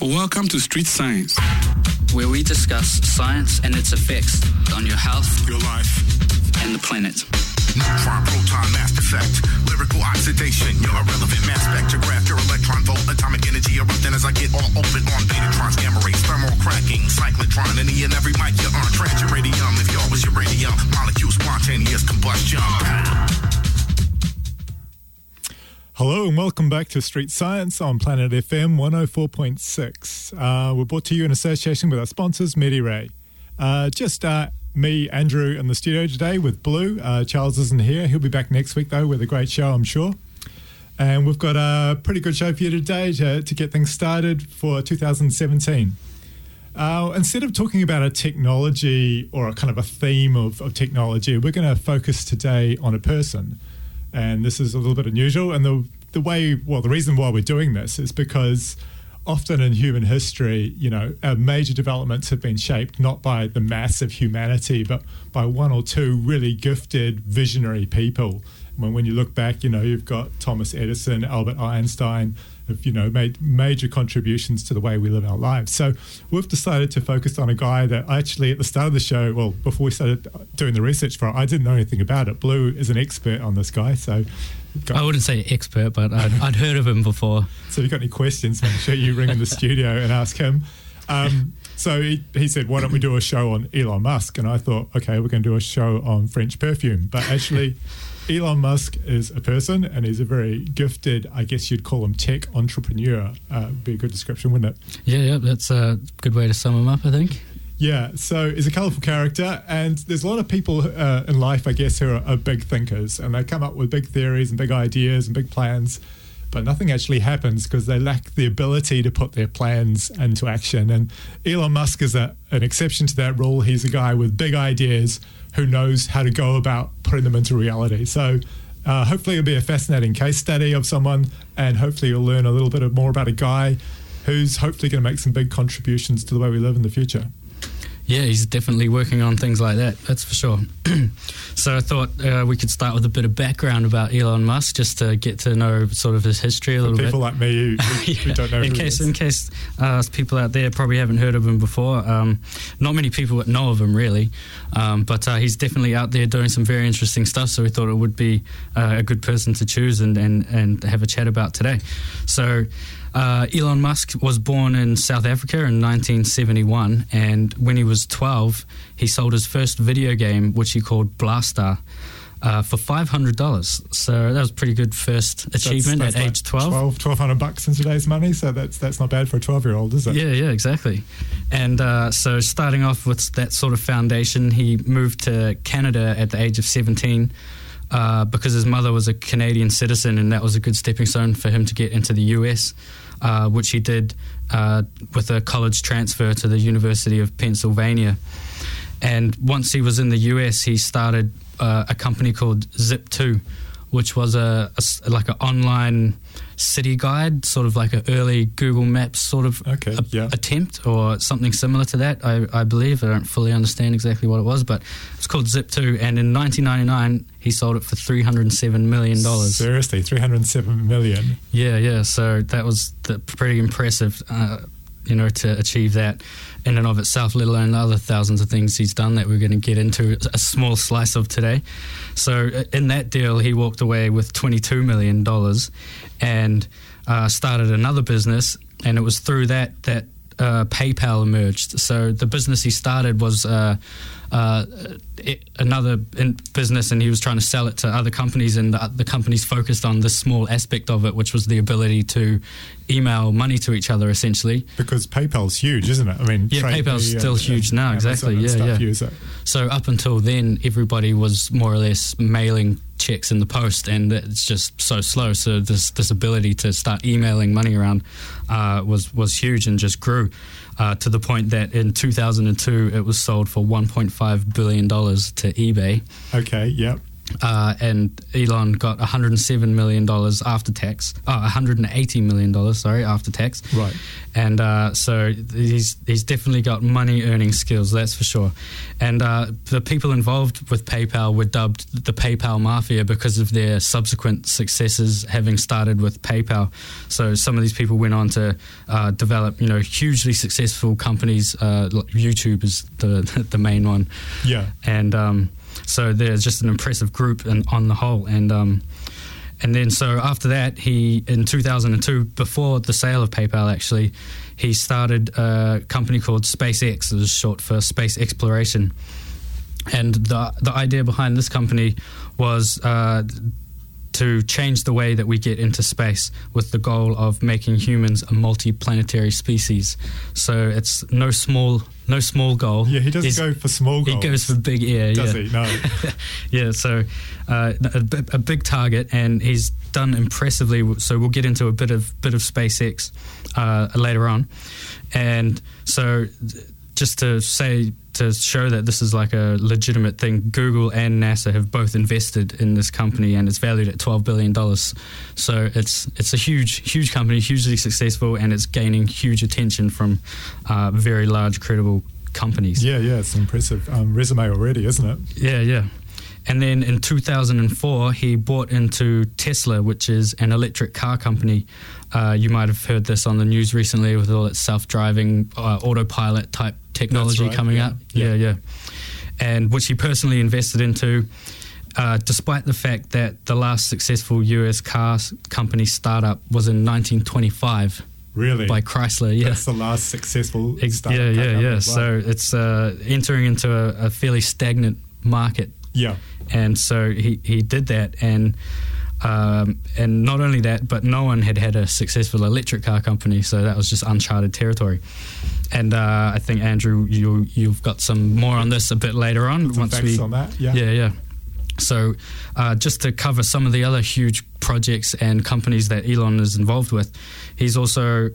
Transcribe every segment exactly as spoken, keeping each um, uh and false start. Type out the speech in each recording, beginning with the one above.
Welcome to Street Science, where we discuss science and its effects on your health, your life, and the planet. Neutron, proton, mass effect, lyrical oxidation, your irrelevant mass spectrograph, your electron volt, atomic energy erupting as I get all open on betatrons, gamma rays, thermal cracking, cyclotron, any and every mic you earn, transit radium, if y'all was uranium, molecule spontaneous combustion. Hello and welcome back to Street Science on Planet F M one oh four point six. Uh, we're brought to you in association with our sponsors, MediRay. Uh, just uh, me, Andrew, in the studio today with Blue. Uh, Charles isn't here. He'll be back next week, though, with a great show, I'm sure. And we've got a pretty good show for you today to, to get things started for two thousand seventeen. Uh, instead of talking about a technology or a kind of a theme of, of technology, we're going to focus today on a person. And this is a little bit unusual. And the the way, well, the reason why we're doing this is because often in human history, you know, our major developments have been shaped not by the mass of humanity, but by one or two really gifted, visionary people. When, when you look back, you know, you've got Thomas Edison, Albert Einstein, have, you know, made major contributions to the way we live our lives. So we've decided to focus on a guy that actually at the start of the show, well, before we started doing the research for it, I didn't know anything about it. Blue is an expert on this guy, so... I wouldn't say expert, but I'd, I'd heard of him before. So if you've got any questions, make sure you ring in the studio and ask him. Um, so he, he said, why don't we do a show on Elon Musk? And I thought, okay, we're going to do a show on French perfume. But actually... Elon Musk is a person, and he's a very gifted, I guess you'd call him, tech entrepreneur. Uh, would be a good description, wouldn't it? Yeah, yeah, that's a good way to sum him up, I think. Yeah, so he's a colourful character, and there's a lot of people uh, in life, I guess, who are, are big thinkers, and they come up with big theories and big ideas and big plans, but nothing actually happens because they lack the ability to put their plans into action. And Elon Musk is a, an exception to that rule. He's a guy with big ideas who knows how to go about putting them into reality. So uh, hopefully it'll be a fascinating case study of someone, and hopefully you'll learn a little bit more about a guy who's hopefully going to make some big contributions to the way we live in the future. Yeah, he's definitely working on things like that, that's for sure. So I thought uh, we could start with a bit of background about Elon Musk, just to get to know sort of his history a for little people bit. like me who, who, yeah. who don't know in who case, he is. In case uh, people out there probably haven't heard of him before. Um, not many people know of him, really. Um, but uh, he's definitely out there doing some very interesting stuff, so we thought it would be uh, a good person to choose and, and, and have a chat about today. So... Uh, Elon Musk was born in South Africa in nineteen seventy-one, and when he was twelve, he sold his first video game, which he called Blastar, uh, for five hundred dollars. So that was a pretty good first achievement that's, that's at like age twelve. twelve, twelve hundred bucks in today's money, so that's that's not bad for a twelve-year-old, is it? Yeah, yeah, exactly. And uh, so starting off with that sort of foundation, he moved to Canada at the age of seventeen. Uh, because his mother was a Canadian citizen, and that was a good stepping stone for him to get into the U S, uh, which he did uh, with a college transfer to the University of Pennsylvania. And once he was in the U S, he started uh, a company called Zip two, which was a, a like an online city guide, sort of like an early Google Maps sort of okay, a, yeah. attempt, or something similar to that, I, I believe. I don't fully understand exactly what it was, but it's called Zip two, and in nineteen ninety-nine, he sold it for three hundred seven million dollars. Seriously, three hundred seven million dollars? Yeah, yeah, so that was the, pretty impressive, uh, you know, to achieve that in and of itself, let alone the other thousands of things he's done that we're going to get into a small slice of today. So in that deal, he walked away with twenty-two million dollars and uh, started another business, and it was through that that uh, PayPal emerged. So the business he started was uh, uh, it, another in business, and he was trying to sell it to other companies, and the, the companies focused on this small aspect of it, which was the ability to email money to each other, essentially. Because PayPal's huge, isn't it? I mean, yeah, PayPal's and, still huge now, exactly. Yeah, yeah. Use it. So up until then, everybody was more or less mailing checks in the post, and it's just so slow. So this this ability to start emailing money around uh, was was huge, and just grew uh, to the point that in two thousand two it was sold for one point five billion dollars to eBay. Okay, yep. Uh, and Elon got one hundred seven million dollars after tax. Oh, one hundred eighty million dollars, sorry, after tax. Right. And uh, so he's he's definitely got money earning skills, that's for sure. And uh, the people involved with PayPal were dubbed the PayPal Mafia because of their subsequent successes, having started with PayPal. So some of these people went on to uh, develop, you know, hugely successful companies. Uh, YouTube is the the main one. Yeah. And um, so there's just an impressive group in, on the whole. And um, and then so after that, he, in two thousand two, before the sale of PayPal actually, he started a company called SpaceX. It was short for Space Exploration. And the the idea behind this company was uh, to change the way that we get into space, with the goal of making humans a multi-planetary species. So it's no small no small goal. Yeah, he doesn't He's, go for small goals. He goes for big air. Does yeah. he? No. Yeah, so uh, a, a big target, and he's done impressively. So we'll get into a bit of bit of SpaceX uh, later on. And so just to say, to show that this is like a legitimate thing, Google and NASA have both invested in this company, and it's valued at twelve billion dollars. So it's it's a huge, huge company, hugely successful, and it's gaining huge attention from uh, very large, credible companies. Yeah, yeah, it's an impressive um, resume already, isn't it? Yeah, yeah. And then in two thousand four, he bought into Tesla, which is an electric car company. Uh, you might have heard this on the news recently with all its self-driving, uh, autopilot type technology right, coming yeah. out. Yeah, yeah. And which he personally invested into, uh, despite the fact that the last successful U S car company startup was in nineteen twenty-five. Really? By Chrysler, yeah. That's the last successful Ex- startup Yeah, car yeah, company. yeah. Right. So it's uh, entering into a, a fairly stagnant market. Yeah. And so he, he did that, and um, and not only that, but no one had had a successful electric car company, so that was just uncharted territory. And uh, I think, Andrew, you, you've got some more on this a bit later on. Some once facts we, on that, yeah. Yeah, yeah. So uh, just to cover some of the other huge projects and companies that Elon is involved with, he's also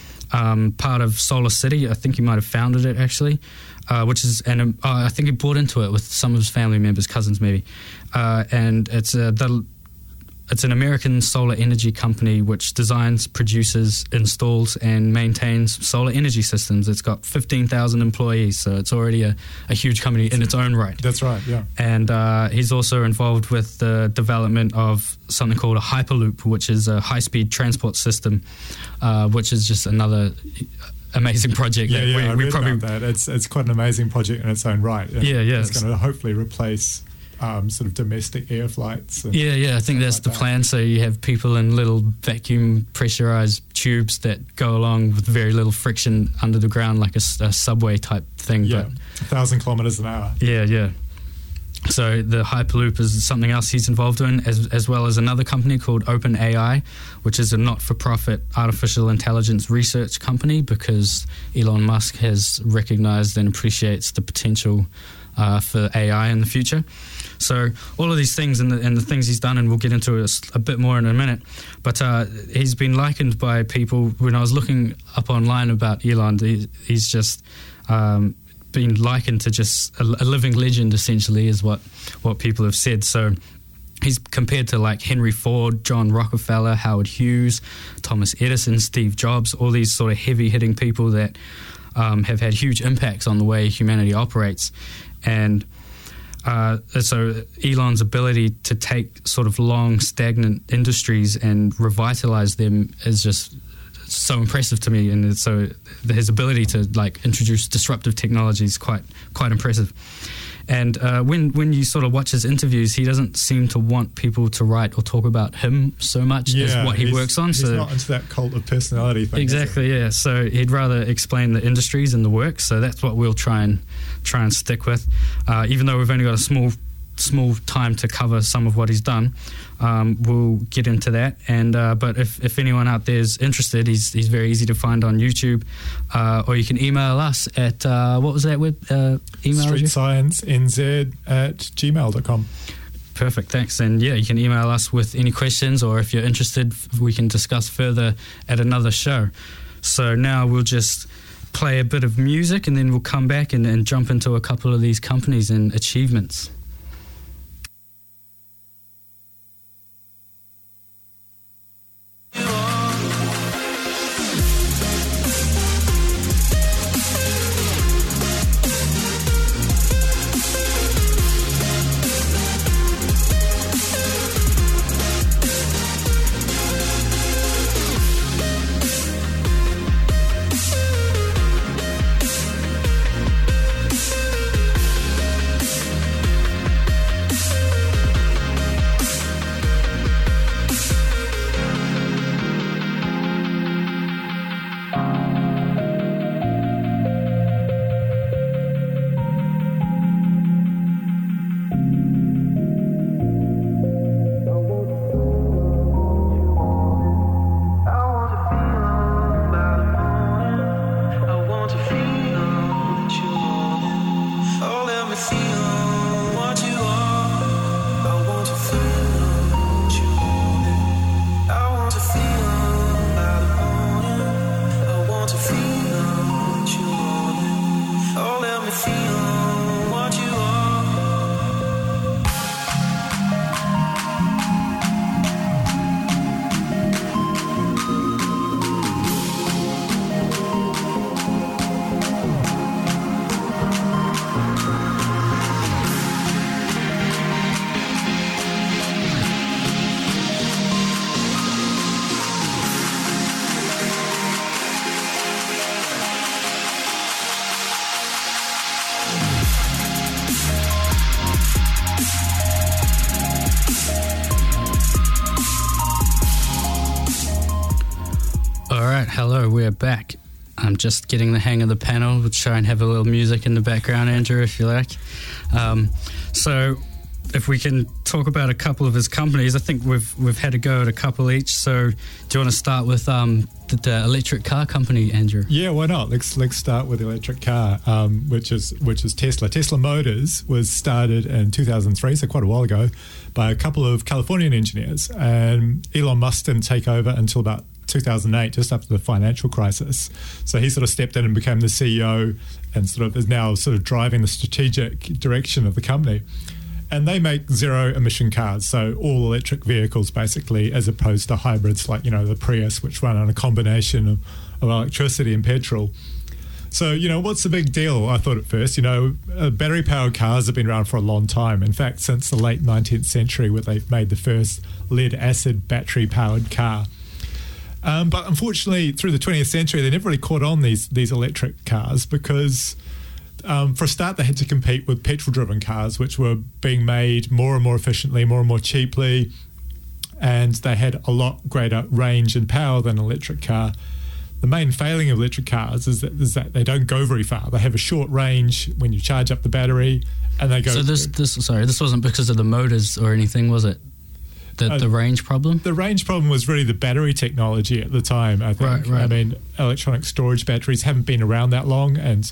um, part of Solar City. I think he might have founded it, actually. Uh, which is, and um, uh, I think he bought into it with some of his family members, cousins maybe, uh, and it's a, the, it's an American solar energy company which designs, produces, installs, and maintains solar energy systems. It's got fifteen thousand employees, so it's already a, a huge company in its own right. That's right, yeah. And uh, he's also involved with the development of something called a Hyperloop, which is a high-speed transport system, uh, which is just another amazing project. Yeah, that yeah, we, I we read probably about that. It's it's quite an amazing project in its own right. And Yeah, yeah. It's going to hopefully replace um, sort of domestic air flights. And Yeah, yeah, I think that's like the that. plan. So you have people in little vacuum pressurized tubes that go along with very little friction under the ground, like a, s- a subway type thing. Yeah, But a thousand kilometers an hour. yeah, yeah. So the Hyperloop is something else he's involved in, as as well as another company called OpenAI, which is a not-for-profit artificial intelligence research company, because Elon Musk has recognized and appreciates the potential uh, for A I in the future. So all of these things and the, and the things he's done, and we'll get into it a bit more in a minute, but uh, he's been likened by people. When I was looking up online about Elon, he, he's just... Um, been likened to just a, a living legend, essentially, is what, what people have said. So he's compared to like Henry Ford, John Rockefeller, Howard Hughes, Thomas Edison, Steve Jobs, all these sort of heavy-hitting people that um, have had huge impacts on the way humanity operates. And uh, so Elon's ability to take sort of long, stagnant industries and revitalize them is just so impressive to me, and so his ability to like introduce disruptive technology is quite quite impressive. And uh, when when you sort of watch his interviews, he doesn't seem to want people to write or talk about him so much Yeah, as what he he's- works on. He's So not into that cult of personality thing. is he? exactly, yeah. So he'd rather explain the industries and the work. So that's what we'll try and try and stick with, uh, even though we've only got a small small time to cover some of what he's done. Um, we'll get into that, and uh, but if, if anyone out there is interested, he's he's very easy to find on YouTube, uh, or you can email us at uh, what was that web uh, email Street address? Science N Z at gmail dot com. Perfect, thanks. And yeah, you can email us with any questions, or if you're interested, we can discuss further at another show. So now we'll just play a bit of music, and then we'll come back and, and jump into a couple of these companies and achievements. we're back. I'm just getting the hang of the panel. We'll try and have a little music in the background, Andrew, if you like. Um, so if we can talk about a couple of his companies, I think we've we've had a go at a couple each. So do you want to start with um, the, the electric car company, Andrew? Yeah, why not? Let's let's start with the electric car, um, which is which is Tesla. Tesla Motors was started in two thousand three, so quite a while ago, by a couple of Californian engineers. And Elon Musk didn't take over until about two thousand eight, just after the financial crisis. So he sort of stepped in and became the C E O and sort of is now sort of driving the strategic direction of the company. And they make zero emission cars, so all electric vehicles basically, as opposed to hybrids like, you know, the Prius, which run on a combination of, of electricity and petrol. So, you know, what's the big deal? I thought at first, you know, uh, battery-powered cars have been around for a long time. In fact, since the late nineteenth century, where they've made the first lead-acid battery-powered car. Um, but unfortunately, through the twentieth century, they never really caught on, these these electric cars, because um, for a start, they had to compete with petrol-driven cars, which were being made more and more efficiently, more and more cheaply, and they had a lot greater range and power than an electric car. The main failing of electric cars is that, is that they don't go very far. They have a short range when you charge up the battery, and they go... So this, this sorry, this wasn't because of the motors or anything, was it? The, Uh, the range problem? The range problem was really the battery technology at the time, I think. Right, right. I mean, electronic storage batteries haven't been around that long, and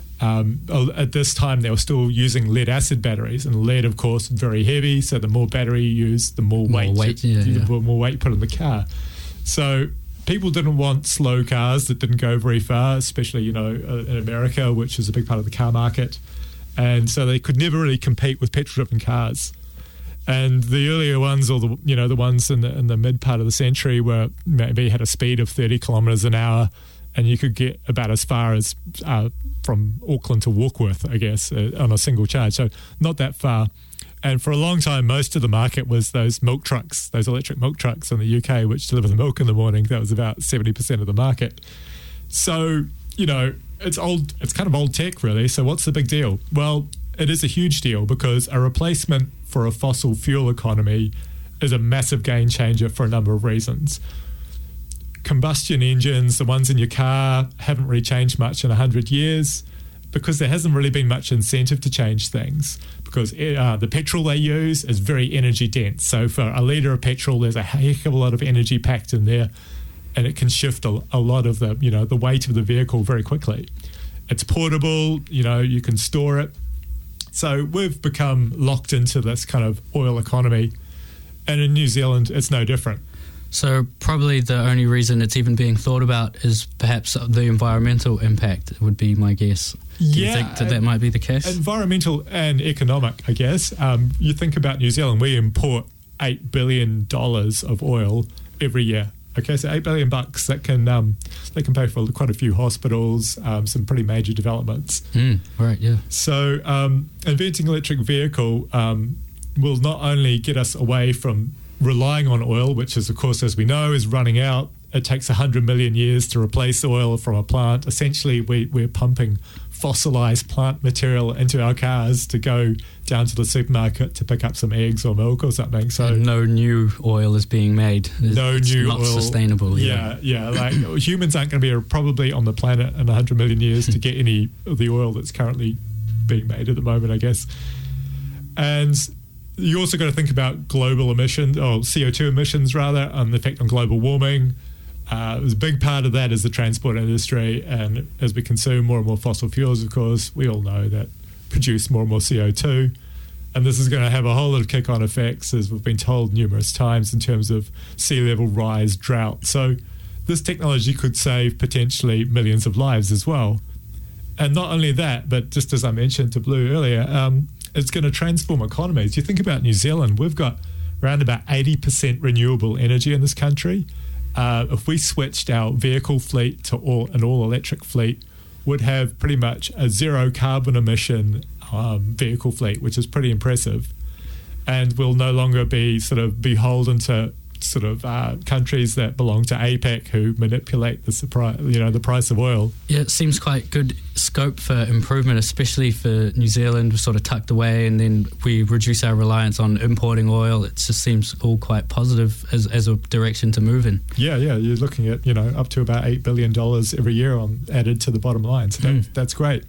um, at this time they were still using lead-acid batteries, and lead, of course, very heavy, so the more battery you use, the more, More weight, weight, you, yeah, the yeah. more weight you put in the car. So people didn't want slow cars that didn't go very far, especially, you know, uh, in America, which is a big part of the car market. And so they could never really compete with petrol-driven cars. And the earlier ones, or the you know the ones in the in the mid part of the century, were maybe had a speed of thirty kilometres an hour, and you could get about as far as uh, from Auckland to Warkworth, I guess, uh, on a single charge. So not that far. And for a long time, most of the market was those milk trucks, those electric milk trucks in the U K, which deliver the milk in the morning. That was about seventy percent of the market. So, you know, it's old. It's kind of old tech, really. So what's the big deal? Well, it is a huge deal, because a replacement for a fossil fuel economy is a massive game changer for a number of reasons. Combustion engines, the ones in your car, haven't really changed much in one hundred years, because there hasn't really been much incentive to change things, because uh, the petrol they use is very energy dense. So for a litre of petrol, there's a heck of a lot of energy packed in there, and it can shift a, a lot of the, you know, the weight of the vehicle very quickly. It's portable, you know, you can store it. So we've become locked into this kind of oil economy, and in New Zealand, it's no different. So probably the only reason it's even being thought about is perhaps the environmental impact, would be my guess. Do Yeah, you think that that might be the case? Environmental and economic, I guess. Um, you think about New Zealand, we import eight billion dollars of oil every year. Okay, so eight billion bucks that can um, they can pay for quite a few hospitals, um, some pretty major developments. Mm, right, yeah. So um, inventing an electric vehicle um, will not only get us away from relying on oil, which is, of course, as we know, is running out. It takes one hundred million years to replace oil from a plant. Essentially, we, we're pumping fossilized plant material into our cars to go down to the supermarket to pick up some eggs or milk or something. So And no new oil is being made. It's, no it's new not oil. sustainable. Yeah, yeah. Like humans aren't going to be probably on the planet in one hundred million years to get any of the oil that's currently being made at the moment, I guess. And you also got to think about global emissions, or C O two emissions rather, and the effect on global warming. Uh, a big part of that is the transport industry, and as we consume more and more fossil fuels, of course, we all know that produce more and more C O two. And this is going to have a whole lot of kick-on effects, as we've been told numerous times, in terms of sea level rise, drought. So this technology could save potentially millions of lives as well. And not only that, but just as I mentioned to Blue earlier, um, it's going to transform economies. You think about New Zealand, we've got around about eighty percent renewable energy in this country. Uh, if we switched our vehicle fleet to all an all-electric fleet, would have pretty much a zero carbon emission um, vehicle fleet, which is pretty impressive. And we'll no longer be sort of beholden to sort of uh, countries that belong to APEC who manipulate the supply, you know, the price of oil. Yeah, it seems quite good scope for improvement, especially for New Zealand. We're sort of tucked away, and then we reduce our reliance on importing oil. It just seems all quite positive as, as a direction to move in. Yeah, yeah, you're looking at, you know, up to about eight billion dollars every year on added to the bottom line. So that, mm. that's great.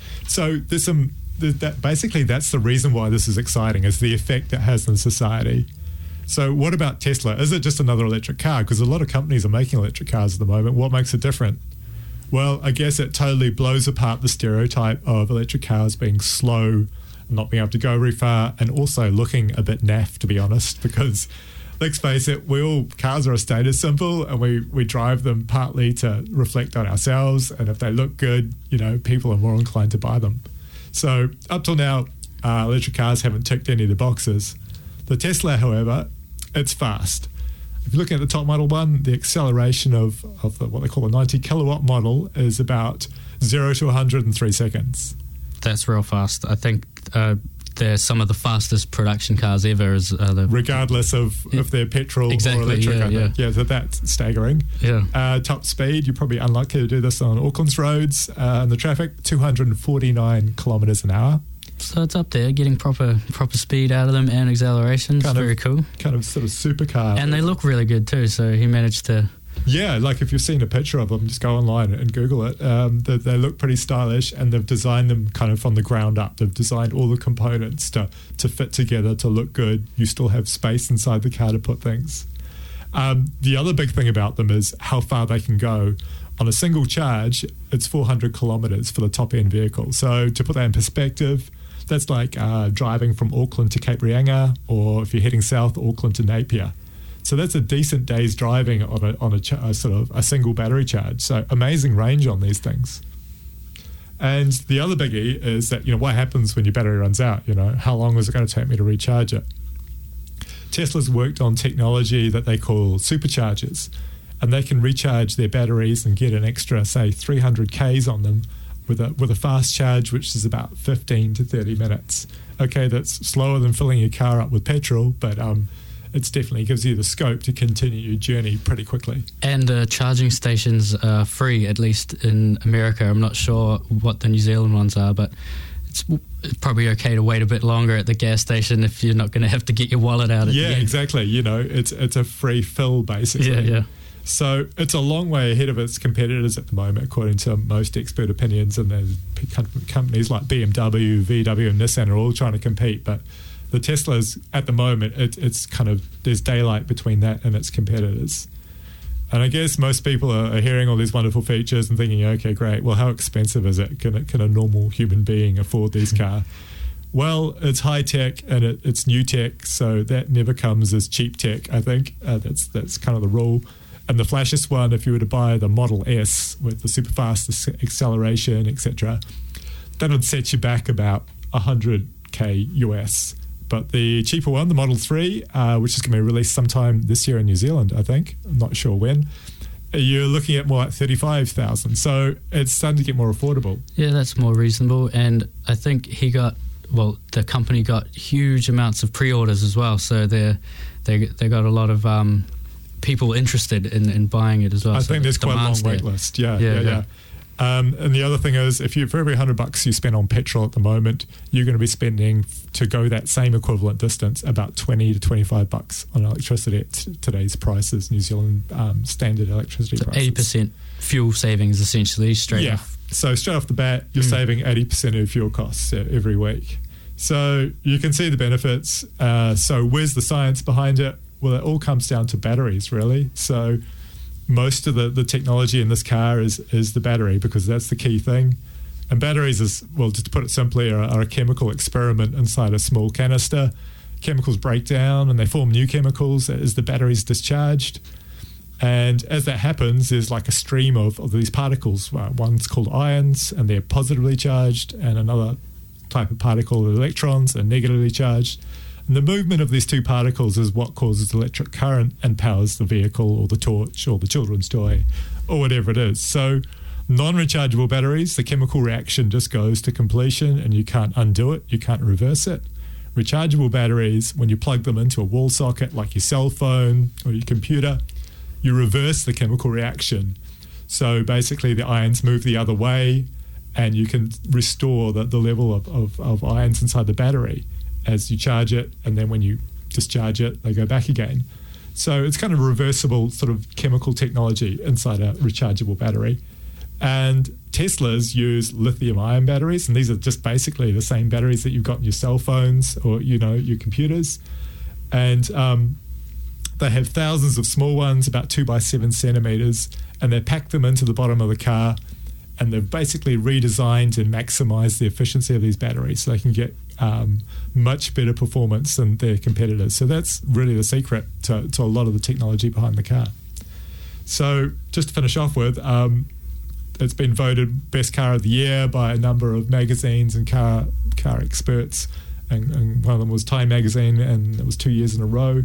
So there's some, that basically that's the reason why this is exciting, is the effect it has on society. So what about Tesla? Is it just another electric car? Because a lot of companies are making electric cars at the moment. What makes it different? Well, I guess it totally blows apart the stereotype of electric cars being slow, not being able to go very far, and also looking a bit naff, to be honest, because let's face it, we all, cars are a status symbol, and we, we drive them partly to reflect on ourselves, and if they look good, you know, people are more inclined to buy them. So up till now, uh, electric cars haven't ticked any of the boxes. The Tesla, however, it's fast. If you look at the top model one, the acceleration of, of the, what they call the ninety kilowatt model is about zero to one hundred in three seconds. That's real fast. I think uh, they're some of the fastest production cars ever. Is, uh, the, Regardless of yeah, if they're petrol exactly, or electric. Yeah, yeah. yeah, so that's staggering. Yeah. Uh, top speed, you're probably unlikely to do this on Auckland's roads. Uh, and the traffic, two hundred forty-nine kilometres an hour. So it's up there, getting proper proper speed out of them and acceleration. It's very cool. Kind of sort of supercar. And they look really good too, so he managed to... Yeah, like if you've seen a picture of them, just go online and Google it. Um, they, they look pretty stylish, and they've designed them kind of from the ground up. They've designed all the components to, to fit together to look good. You still have space inside the car to put things. Um, the other big thing about them is how far they can go. On a single charge, it's four hundred kilometres for the top-end vehicle. So to put that in perspective, that's like uh, driving from Auckland to Cape Reinga, or if you're heading south, Auckland to Napier. So that's a decent day's driving on a on a, ch- a sort of a single battery charge. So amazing range on these things. And the other biggie is that, you know, what happens when your battery runs out? You know, how long is it going to take me to recharge it? Tesla's worked on technology that they call superchargers, and they can recharge their batteries and get an extra, say, three hundred kays on them with a with a fast charge, which is about fifteen to thirty minutes. Okay, that's slower than filling your car up with petrol, but um, it definitely gives you the scope to continue your journey pretty quickly. And uh, charging stations are free, at least in America. I'm not sure what the New Zealand ones are, but it's probably okay to wait a bit longer at the gas station if you're not going to have to get your wallet out at yeah, the end. Exactly. You know, it's it's a free fill, basically. Yeah, yeah. So it's a long way ahead of its competitors at the moment, according to most expert opinions. And there's companies like B M W, V W, and Nissan are all trying to compete. But the Teslas, at the moment, it, it's kind of, there's daylight between that and its competitors. And I guess most people are, are hearing all these wonderful features and thinking, okay, great, well, how expensive is it? Can, it, can a normal human being afford these cars? Well, it's high tech and it, it's new tech, so that never comes as cheap tech, I think. Uh, that's that's kind of the rule. And the flashiest one, if you were to buy the Model S with the super fast acceleration, et cetera, that would set you back about one hundred K U S. But the cheaper one, the Model three, uh, which is going to be released sometime this year in New Zealand, I think, I'm not sure when, you're looking at more like thirty-five thousand. So it's starting to get more affordable. Yeah, that's more reasonable. And I think he got, well, the company got huge amounts of pre-orders as well. So they they they got a lot of... Um, people interested in, in buying it as well. I so think there's quite a long wait list. Yeah, yeah, yeah. yeah. Um, and the other thing is, if you for every hundred bucks you spend on petrol at the moment, you're going to be spending to go that same equivalent distance about twenty to twenty-five bucks on electricity at t- today's prices, New Zealand um, standard electricity so prices. eighty percent fuel savings essentially straight yeah. off. So straight off the bat, you're mm. saving eighty percent of fuel costs uh, every week. So you can see the benefits. Uh, so where's the science behind it? Well, it all comes down to batteries, really. So most of the, the technology in this car is is the battery, because that's the key thing. And batteries is, well, just to put it simply, are, are a chemical experiment inside a small canister. Chemicals break down and they form new chemicals as the battery's discharged. And as that happens, there's like a stream of, of these particles. Uh, one's called ions, and they're positively charged, and another type of particle, electrons, are negatively charged. And the movement of these two particles is what causes electric current and powers the vehicle or the torch or the children's toy or whatever it is. So non-rechargeable batteries, the chemical reaction just goes to completion and you can't undo it, you can't reverse it. rechargeable batteries, when you plug them into a wall socket like your cell phone or your computer, you reverse the chemical reaction. So basically the ions move the other way, and you can restore the, the level of, of, of ions inside the battery as you charge it, and then when you discharge it, they go back again. So it's kind of reversible sort of chemical technology inside a rechargeable battery. And Teslas use lithium-ion batteries, and these are just basically the same batteries that you've got in your cell phones or, you know, your computers. And um, they have thousands of small ones, about two by seven centimeters, and they pack them into the bottom of the car, and they've basically redesigned and maximized the efficiency of these batteries so they can get um, much better performance than their competitors. So that's really the secret to, to a lot of the technology behind the car. So just to finish off with, um, it's been voted best car of the year by a number of magazines and car car experts, and, and one of them was Time magazine, and it was two years in a row.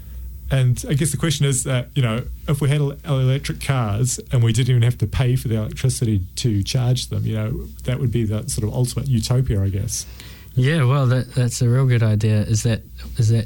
And I guess the question is that, you know, if we had electric cars and we didn't even have to pay for the electricity to charge them, you know, that would be the sort of ultimate utopia, I guess. Yeah, well, that, that's a real good idea. Is that is that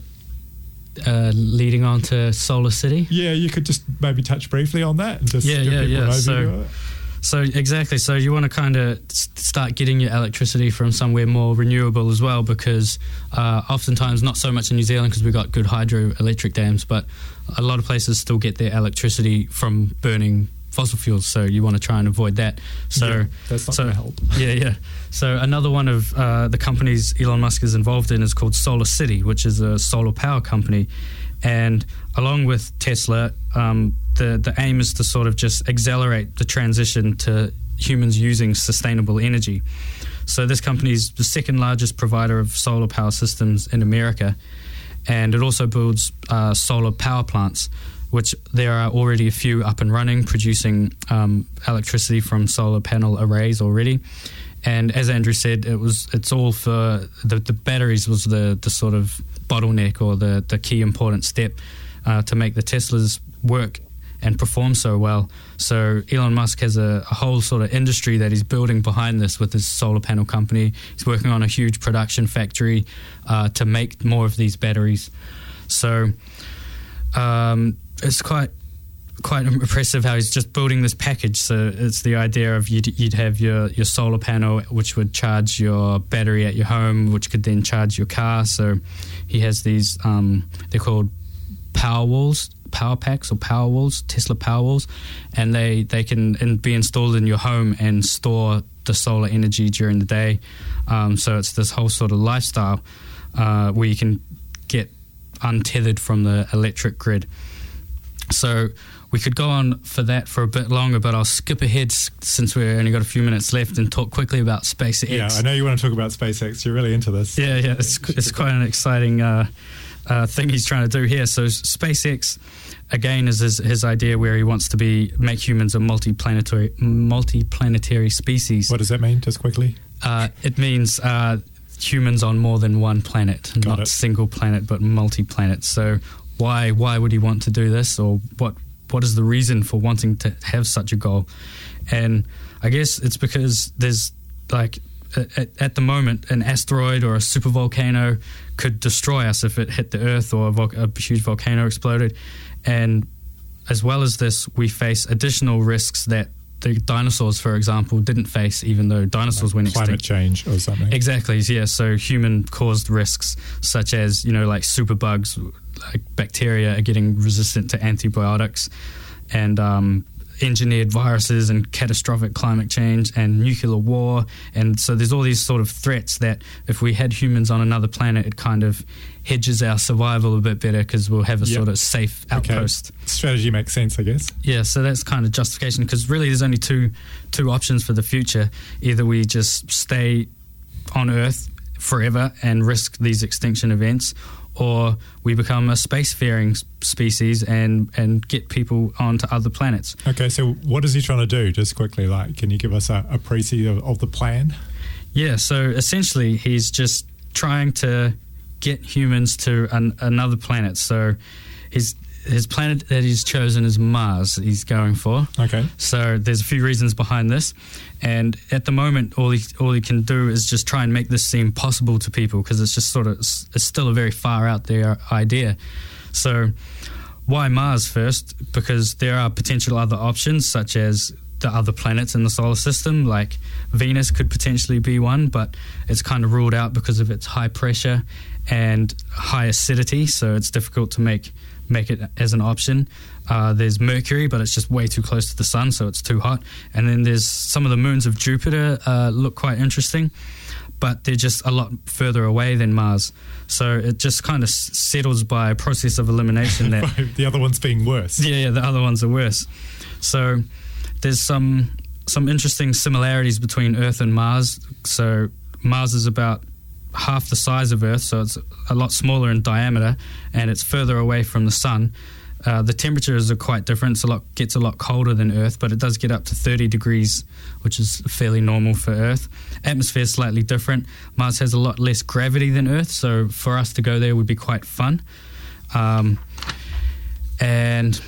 uh, leading on to Solar City? Yeah, you could just maybe touch briefly on that and just yeah, give yeah, people yeah. an overview So, of it. so exactly. So you want to kind of start getting your electricity from somewhere more renewable as well, because uh, oftentimes, not so much in New Zealand because we've got good hydroelectric dams, but a lot of places still get their electricity from burning fossil fuels, so you want to try and avoid that. So yeah, that's not so, going to help. yeah, yeah. So another one of uh, the companies Elon Musk is involved in is called Solar City, which is a solar power company. And along with Tesla, um, the, the aim is to sort of just accelerate the transition to humans using sustainable energy. So this company is the second largest provider of solar power systems in America, and it also builds uh, solar power plants, which there are already a few up and running, producing um, electricity from solar panel arrays already. And as Andrew said, it was it's all for the, the batteries was the, the sort of bottleneck or the, the key important step uh, to make the Teslas work and perform so well. So Elon Musk has a, a whole sort of industry that he's building behind this with his solar panel company. He's working on a huge production factory uh, to make more of these batteries. So um, it's quite quite impressive how he's just building this package. So it's the idea of you'd, you'd have your, your solar panel, which would charge your battery at your home, which could then charge your car. So he has these, um, they're called power walls, power packs or power walls, Tesla power walls, and they, they can in, be installed in your home and store the solar energy during the day. Um, so it's this whole sort of lifestyle uh, where you can get untethered from the electric grid. So we could go on for that for a bit longer, but I'll skip ahead since we've only got a few minutes left and talk quickly about SpaceX. Yeah, I know you want to talk about SpaceX. You're really into this. Yeah, yeah, it's it's quite an exciting uh, uh, thing he's trying to do here. So SpaceX, again, is his, his idea where he wants to be make humans a multi-planetary multi-planetary species. What does that mean, just quickly? Uh, it means uh, humans on more than one planet, Got not it. single planet, but multi-planet. So why why would he want to do this, or what? What is the reason for wanting to have such a goal? And I guess it's because there's like at, at the moment an asteroid or a supervolcano could destroy us if it hit the Earth, or a, vol- a huge volcano exploded. And as well as this, we face additional risks that the dinosaurs, for example, didn't face, even though dinosaurs Like went climate extinct. change or something. Exactly, yeah. So human-caused risks, such as, you know, like superbugs, like bacteria are getting resistant to antibiotics, and um, engineered viruses, and catastrophic climate change, and nuclear war. And so there's all these sort of threats that if we had humans on another planet, it kind of hedges our survival a bit better because we'll have a Yep. sort of safe outpost. Okay. Strategy makes sense, I guess. Yeah, so that's kind of justification, because really there's only two two options for the future. Either we just stay on Earth forever and risk these extinction events, or we become a spacefaring species and, and get people onto other planets. Okay, so what is he trying to do, just quickly? Like, can you give us a, a précis of, of the plan? Yeah, so essentially he's just trying to get humans to an, another planet. So he's his planet that he's chosen is Mars. He's going for. Okay. So there's a few reasons behind this, and at the moment, all he all he can do is just try and make this seem possible to people, because it's just sort of it's, it's still a very far out there idea. So why Mars first? Because there are potential other options, such as the other planets in the solar system, like Venus could potentially be one, but it's kind of ruled out because of its high pressure and high acidity, so it's difficult to make make it as an option. Uh, there's Mercury, but it's just way too close to the sun, so it's too hot. And then there's some of the moons of Jupiter uh, look quite interesting, but they're just a lot further away than Mars. So it just kind of s- settles by a process of elimination that the other one's being worse. Yeah, yeah, the other ones are worse. So there's some some interesting similarities between Earth and Mars. So Mars is about half the size of Earth, so it's a lot smaller in diameter, and it's further away from the sun. Uh, the temperatures are quite different. It's a lot gets a lot colder than Earth, but it does get up to thirty degrees, which is fairly normal for Earth. Atmosphere is slightly different. Mars has a lot less gravity than Earth, so for us to go there would be quite fun. Um, and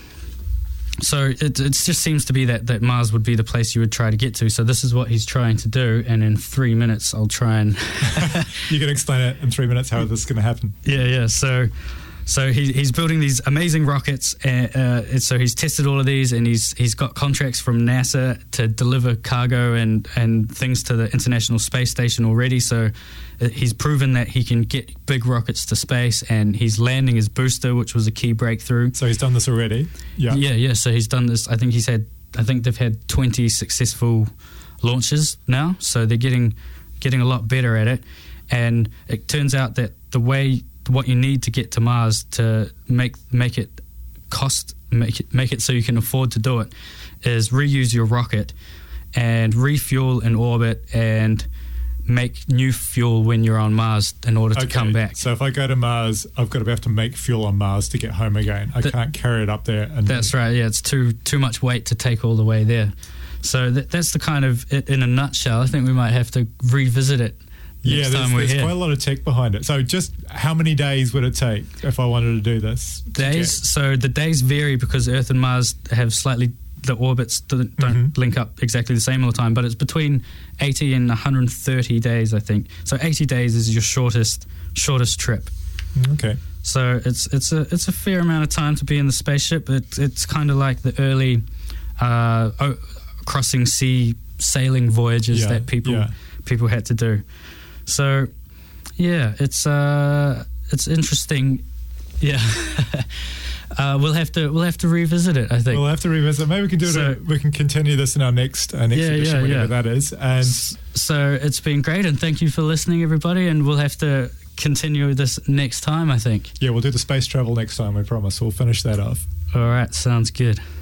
so it, it just seems to be that, that Mars would be the place you would try to get to. So this is what he's trying to do, and in three minutes I'll try and... You can explain it in three minutes how this is going to happen. Yeah, yeah. So... So he, he's building these amazing rockets, and, uh, and so he's tested all of these, and he's he's got contracts from NASA to deliver cargo and, and things to the International Space Station already. So he's proven that he can get big rockets to space, and he's landing his booster, which was a key breakthrough. So he's done this already? Yeah. Yeah, yeah. So he's done this. I think he's had. I think they've had twenty successful launches now. So they're getting getting a lot better at it, and it turns out that the way. What you need to get to Mars to make make it cost make it make it so you can afford to do it is reuse your rocket and refuel in orbit and make new fuel when you're on Mars in order to okay. come back. So if I go to Mars, I've got to have to make fuel on Mars to get home again. I Th- can't carry it up there. And that's right. Yeah, it's too too much weight to take all the way there. So that, that's the kind of it in a nutshell. I think we might have to revisit it. Yeah, Next there's, time we're there's here. quite a lot of tech behind it. So just how many days would it take if I wanted to do this? Days. So the days vary because Earth and Mars have slightly, the orbits don't, don't Mm-hmm. link up exactly the same all the time, but it's between eighty and one hundred thirty days, I think. So eighty days is your shortest shortest trip. Okay. So it's it's a it's a fair amount of time to be in the spaceship. It, it's kind of like the early uh, o- crossing sea sailing voyages Yeah, that people yeah. people had to do. So, yeah, it's uh, it's interesting. Yeah, uh, we'll have to we'll have to revisit it. I think We'll have to revisit. Maybe we can do So- it. We can continue this in our next uh, next Yeah, edition, yeah, whenever yeah. that is. And so. It's been great, and thank you for listening, everybody. And we'll have to continue this next time. I think. yeah, we'll do the space travel next time. We promise. We'll finish that off. All right, sounds good.